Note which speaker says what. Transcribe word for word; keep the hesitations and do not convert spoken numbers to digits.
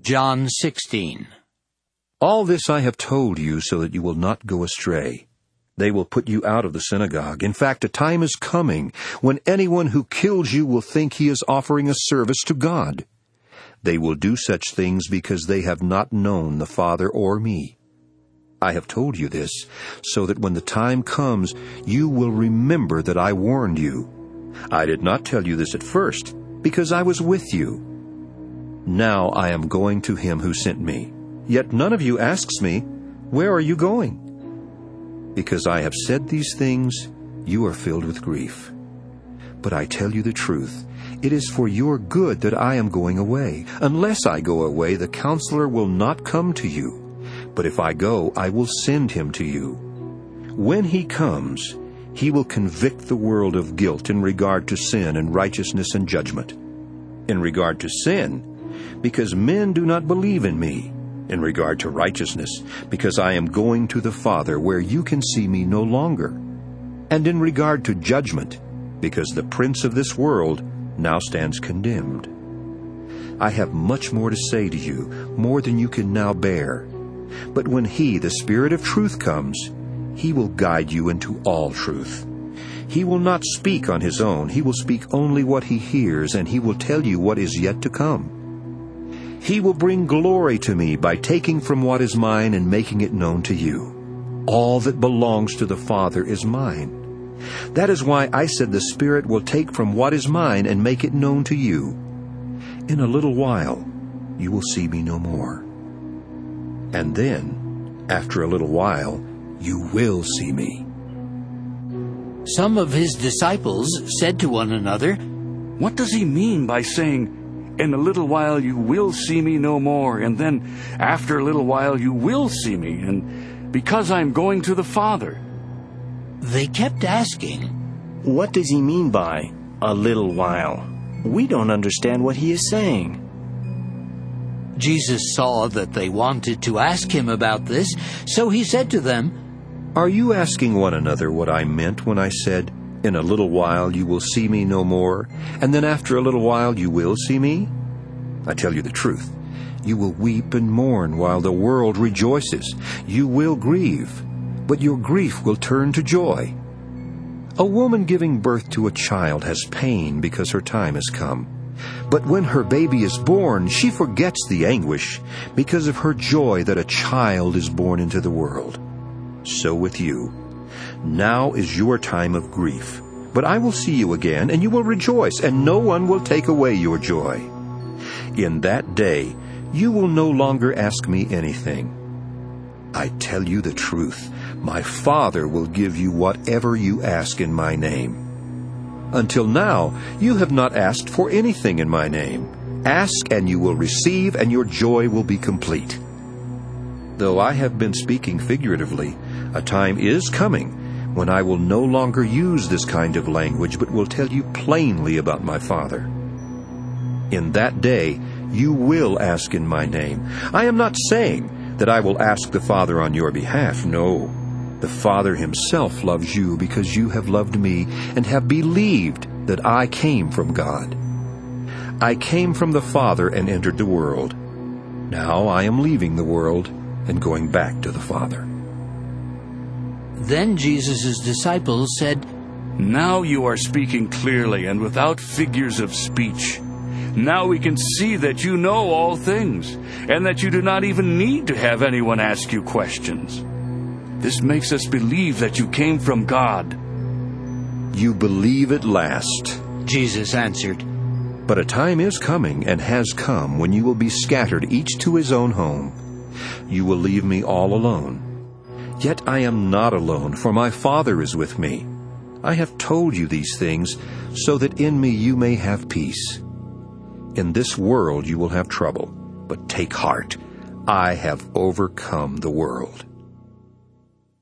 Speaker 1: John sixteen.
Speaker 2: All this I have told you so that you will not go astray. They will put you out of the synagogue. In fact, a time is coming when anyone who kills you will think he is offering a service to God. They will do such things because they have not known the Father or me. I have told you this so that when the time comes, you will remember that I warned you. I did not tell you this at first because I was with you. Now I am going to him who sent me. Yet none of you asks me, "Where are you going?" Because I have said these things, you are filled with grief. But I tell you the truth, it is for your good that I am going away. Unless I go away, the Counselor will not come to you. But if I go, I will send him to you. When he comes, he will convict the world of guilt in regard to sin and righteousness and judgment. In regard to sin, because men do not believe in me. In regard to righteousness, because I am going to the Father where you can see me no longer. And in regard to judgment, because the prince of this world now stands condemned. I have much more to say to you, more than you can now bear. But when he, the Spirit of truth, comes, he will guide you into all truth. He will not speak on his own. He will speak only what he hears, and he will tell you what is yet to come. He will bring glory to me by taking from what is mine and making it known to you. All that belongs to the Father is mine. That is why I said the Spirit will take from what is mine and make it known to you. In a little while, you will see me no more. And then, after a little while, you will see me.
Speaker 1: Some of his disciples said to one another,
Speaker 3: "What does he mean by saying, 'In a little while you will see me no more,' and then, 'After a little while you will see me,' and 'because I am going to the Father'?"
Speaker 1: They kept asking,
Speaker 4: "What does he mean by, 'a little while'? We don't understand what he is saying."
Speaker 1: Jesus saw that they wanted to ask him about this, so he said to them,
Speaker 2: Are you asking one another what I meant when I said, 'In a little while you will see me no more, and then after a little while you will see me'? I tell you the truth, you will weep and mourn while the world rejoices. You will grieve, but your grief will turn to joy. A woman giving birth to a child has pain because her time has come. But when her baby is born, she forgets the anguish because of her joy that a child is born into the world. So with you. Now is your time of grief. But I will see you again, and you will rejoice, and no one will take away your joy. In that day, you will no longer ask me anything. I tell you the truth, my Father will give you whatever you ask in my name. Until now, you have not asked for anything in my name. Ask, and you will receive, and your joy will be complete. Though I have been speaking figuratively, a time is coming when I will no longer use this kind of language, but will tell you plainly about my Father. In that day, you will ask in my name. I am not saying that I will ask the Father on your behalf. No, the Father himself loves you because you have loved me and have believed that I came from God. I came from the Father and entered the world. Now I am leaving the world and going back to the Father.
Speaker 1: Then Jesus' disciples said,
Speaker 3: "Now you are speaking clearly and without figures of speech. Now we can see that you know all things, and that you do not even need to have anyone ask you questions. This makes us believe that you came from God."
Speaker 2: You believe at last,
Speaker 1: Jesus answered,
Speaker 2: but a time is coming and has come when you will be scattered, each to his own home. You will leave me all alone. Yet I am not alone, for my Father is with me. I have told you these things so that in me you may have peace. In this world you will have trouble, but take heart. I have overcome the world.